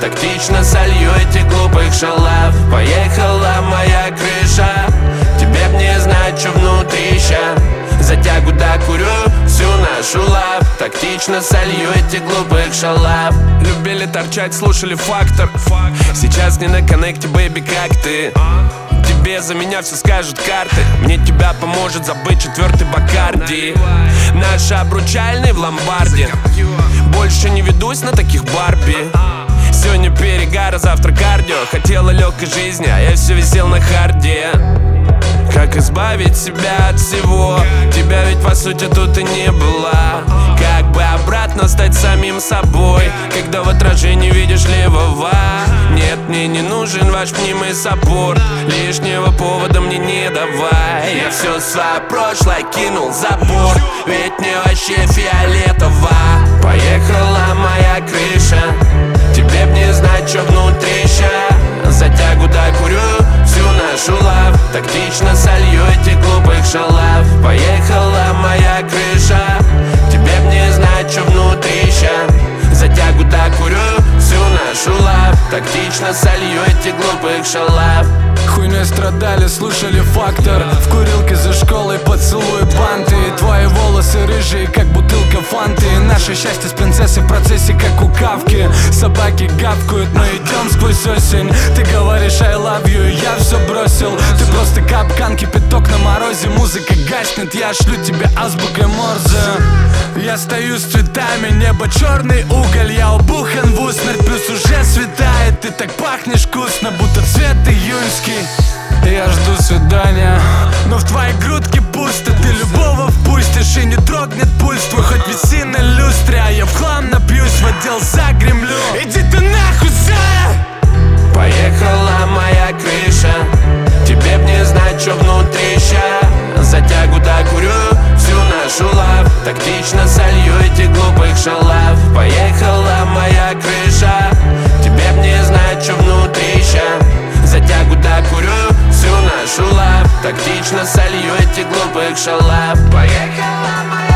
тактично солью этих глупых шалав. Поехала моя крыша, тебе б не знать, что внутри ща. Затягу докурю всю нашу лав, тактично солью этих глупых шалав. Любили торчать, слушали фактор. Сейчас не на коннекте, бэйби, как ты? Тебе за меня все скажут карты. Мне тебя поможет забыть четвертый Бакарди. Наш обручальный в ломбарде. Больше не ведусь на таких Барби. Сегодня перегар, а завтра кардио. Хотела легкой жизни, а я все висел на харде. Как избавить себя от всего? Тебя ведь по сути тут и не было. Как бы обратно стать самим собой, когда в отражении видишь левого? Нет, мне не нужен ваш мнимый саппорт, лишнего повода мне не давай. Я все свое прошлое кинул за борт, ведь мне вообще фиолетово. Поехала моя крыша, тебе б не знать, что внутри ща. Затягу докурю всю нашу лав, тактично солью этих глупых шалав. Поехала моя крыша, тебе б не знать, что внутри ща. Затягу докурю всю нашу лав, тактично солью этих глупых шалав. Хуйней страдали, слушали фактор. В курилке за школой поцелуй банты. Твои волосы рыжие, как бутылка фанты. Наше счастье с принцессой в процессе, как у Кавки. Собаки гавкают, мы идем сквозь осень. Ты говоришь I love you, и я все бросил. Ты просто капкан, кипяток на морозе. Музыка гаснет, я шлю тебе азбукой Морзе. Я стою с цветами, небо черный уголь. Я убухан в усмерть, плюс уже светает. Ты так пахнешь вкусно, будто цвет июньский. Я жду свидания, но в твоей грудке пусто. Ты любого впустишь и не трогнет пульс твой. Хоть виси на люстре, а я в хлам напьюсь, в отдел загремлю. Иди ты нахуй, за! Поехала моя крыша, тебе б не знать, что внутри ща. Затягу докурю всю нашу лав, тактично солью этих глупых шалав. Поехала моя крыша, тебе б не знать, что внутри ща. Затягу докурю всю нашу лав, тактично солью этих глупых шалав. Поехала моя